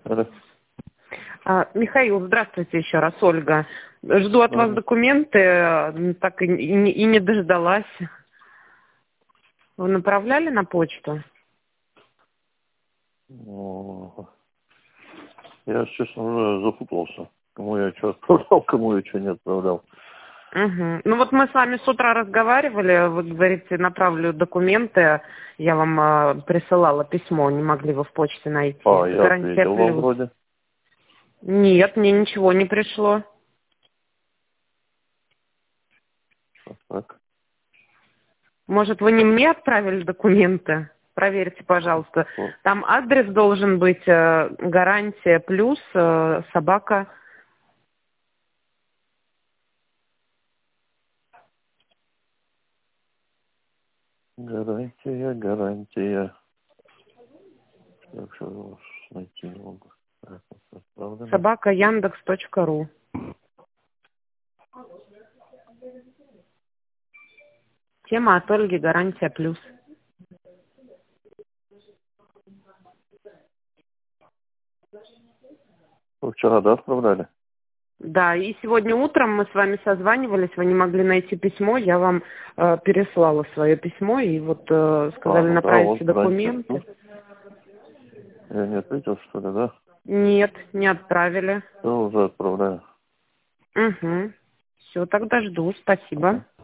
Алло. Михаил, здравствуйте еще раз, Ольга. Жду от вас документы, так и не дождалась. Вы направляли на почту? Я, честно, уже запутался. Кому я что отправлял, кому я что не отправлял. Угу. Ну вот мы с вами с утра разговаривали, вы говорите, направлю документы, я вам присылала письмо, не могли вы в почте найти. Я Гарантия ответил вам плюс. вроде. Нет, мне ничего не пришло. Так. Может, вы не мне отправили документы? Проверьте, пожалуйста. Там адрес должен быть гарантия плюс собака. Гарантия. Я все найти не могу. Так, отправлено. Собака Яндекс.ру. Тема от Ольги гарантия плюс. Вы вчера, да, отправляли? Да, и сегодня утром мы с вами созванивались, вы не могли найти письмо, я вам переслала свое письмо, и вот сказали Ну да, направить вот все гарантия документы. плюс. Я не ответил, что ли, да? Нет, не отправили. Все, уже отправляю. Угу. Все, тогда жду, спасибо.